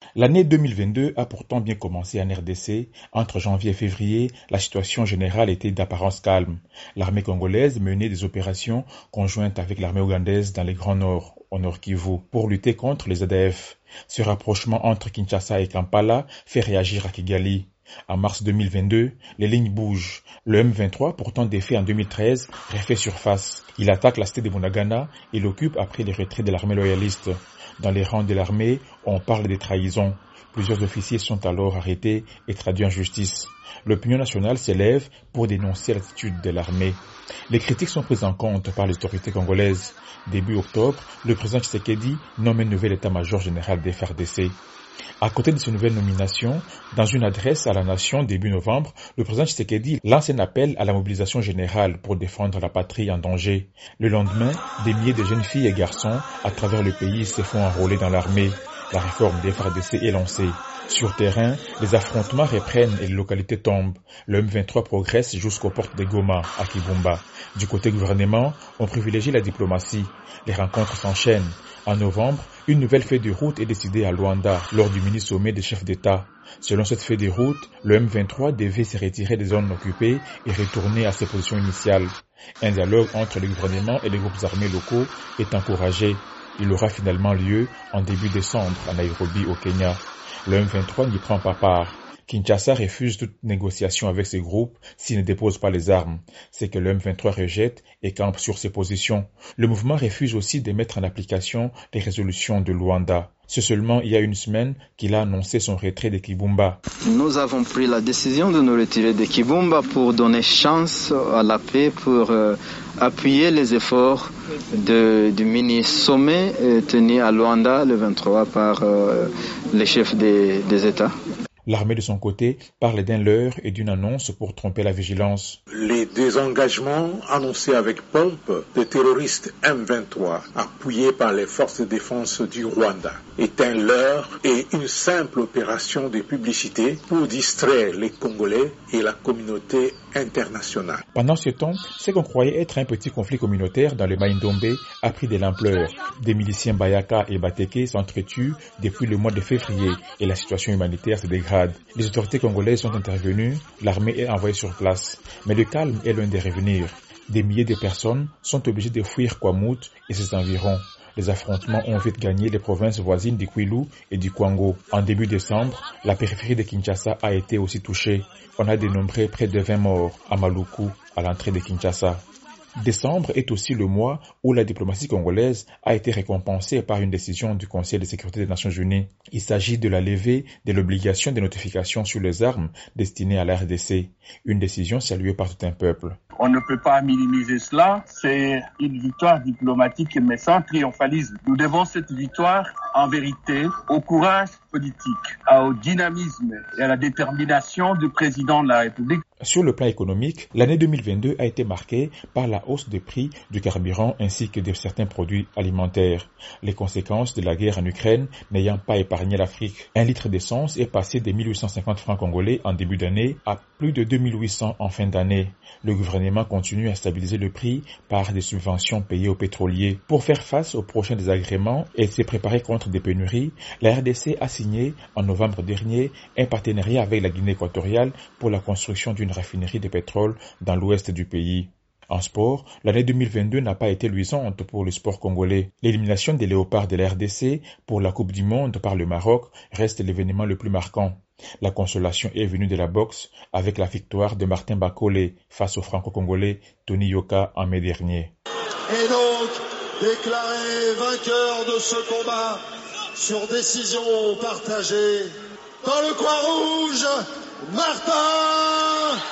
L'année 2022 a pourtant bien commencé en RDC. Entre janvier et février, la situation générale était d'apparence calme. L'armée congolaise menait des opérations conjointes avec l'armée ougandaise dans les Grands Nord, au Nord Kivu, pour lutter contre les ADF. Ce rapprochement entre Kinshasa et Kampala fait réagir à Kigali. En mars 2022, les lignes bougent. Le M23, pourtant défait en 2013, refait surface. Il attaque la cité de Bunagana et l'occupe après les retraits de l'armée loyaliste. Dans les rangs de l'armée, on parle des trahisons. Plusieurs officiers sont alors arrêtés et traduits en justice. L'opinion nationale s'élève pour dénoncer l'attitude de l'armée. Les critiques sont prises en compte par les autorités congolaises. Début octobre, le président Tshisekedi nomme un nouvel état-major général des FARDC. À côté de ces nouvelles nominations, dans une adresse à la nation début novembre, le président Tshisekedi lance un appel à la mobilisation générale pour défendre la patrie en danger. Le lendemain, des milliers de jeunes filles et garçons à travers le pays se font enrôler dans l'armée. La réforme des FARDC est lancée. Sur terrain, les affrontements reprennent et les localités tombent. Le M23 progresse jusqu'aux portes de Goma, à Kibumba. Du côté gouvernement, on privilégie la diplomatie. Les rencontres s'enchaînent. En novembre, une nouvelle feuille de route est décidée à Luanda lors du mini-sommet des chefs d'État. Selon cette feuille de route, le M23 devait se retirer des zones occupées et retourner à ses positions initiales. Un dialogue entre le gouvernement et les groupes armés locaux est encouragé. Il aura finalement lieu en début décembre à Nairobi au Kenya. Le M23 n'y prend pas part. Kinshasa refuse toute négociation avec ces groupes s'ils ne déposent pas les armes. C'est que le M23 rejette et campe sur ses positions. Le mouvement refuse aussi de mettre en application les résolutions de Luanda. C'est seulement il y a une semaine qu'il a annoncé son retrait de Kibumba. Nous avons pris la décision de nous retirer de Kibumba pour donner chance à la paix, pour appuyer les efforts du mini-sommet tenu à Luanda le 23 par les chefs des États. L'armée de son côté parle d'un leurre et d'une annonce pour tromper la vigilance. Les désengagements annoncés avec pompe des terroristes M23 appuyés par les forces de défense du Rwanda est un leurre et une simple opération de publicité pour distraire les Congolais et la communauté internationale. Pendant ce temps, ce qu'on croyait être un petit conflit communautaire dans le Maïndombe a pris de l'ampleur. Des miliciens Bayaka et Bateke s'entretuent depuis le mois de février et la situation humanitaire se dégrade. Les autorités congolaises sont intervenues, l'armée est envoyée sur place. Mais le calme est loin de revenir. Des milliers de personnes sont obligées de fuir Kwamut et ses environs. Les affrontements ont vite gagné les provinces voisines du Kwilu et du Kwango. En début décembre, la périphérie de Kinshasa a été aussi touchée. On a dénombré près de 20 morts à Maluku, à l'entrée de Kinshasa. Décembre est aussi le mois où la diplomatie congolaise a été récompensée par une décision du Conseil de sécurité des Nations Unies. Il s'agit de la levée de l'obligation de notification sur les armes destinées à la RDC, une décision saluée par tout un peuple. On ne peut pas minimiser cela, c'est une victoire diplomatique mais sans triomphalisme. Nous devons cette victoire en vérité au courage politique, au dynamisme et à la détermination du président de la République. Sur le plan économique, l'année 2022 a été marquée par la hausse des prix du carburant ainsi que de certains produits alimentaires. Les conséquences de la guerre en Ukraine n'ayant pas épargné l'Afrique. Un litre d'essence est passé de 1850 francs congolais en début d'année à plus de 2800 en fin d'année. Le gouvernement continue à stabiliser le prix par des subventions payées aux pétroliers. Pour faire face aux prochains désagréments et se préparer contre des pénuries, la RDC a signé en novembre dernier un partenariat avec la Guinée équatoriale pour la construction d'une raffinerie de pétrole dans l'ouest du pays. En sport, l'année 2022 n'a pas été luisante pour le sport congolais. L'élimination des Léopards de la RDC pour la Coupe du Monde par le Maroc reste l'événement le plus marquant. La consolation est venue de la boxe avec la victoire de Martin Bakole face au franco-congolais Tony Yoka en mai dernier. Et donc, déclaré vainqueur de ce combat sur décision partagée dans le coin rouge, Martin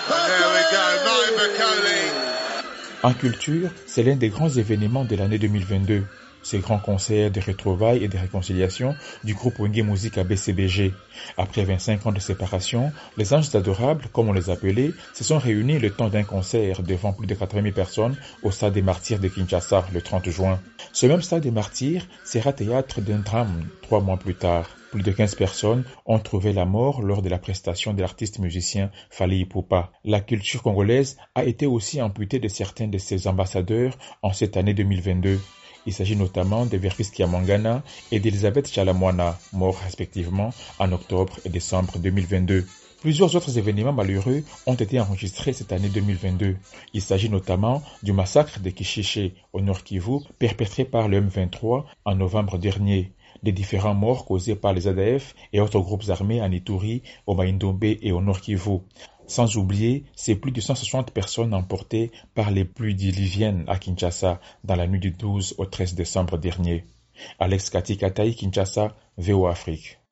Bakole. En culture, c'est l'un des grands événements de l'année 2022. Ces grands concerts de retrouvailles et de réconciliation du groupe Wenge Musique à BCBG. Après 25 ans de séparation, les Anges Adorables, comme on les appelait, se sont réunis le temps d'un concert devant plus de 80 000 personnes au Stade des Martyrs de Kinshasa le 30 juin. Ce même Stade des Martyrs sera théâtre d'un drame 3 mois plus tard. Plus de 15 personnes ont trouvé la mort lors de la prestation de l'artiste musicien Fally Ipupa. La culture congolaise a été aussi amputée de certains de ses ambassadeurs en cette année 2022. Il s'agit notamment de Vervis Kiamangana et d'Elisabeth Chalamwana, morts respectivement en octobre et décembre 2022. Plusieurs autres événements malheureux ont été enregistrés cette année 2022. Il s'agit notamment du massacre de Kishiche au Nord Kivu perpétré par le M23 en novembre dernier, des différents morts causés par les ADF et autres groupes armés en Ituri, au Maïndombe et au Nord Kivu. Sans oublier ces plus de 160 personnes emportées par les pluies diluviennes à Kinshasa dans la nuit du 12 au 13 décembre dernier. Alex Kati Kataï, Kinshasa, VOA Afrique.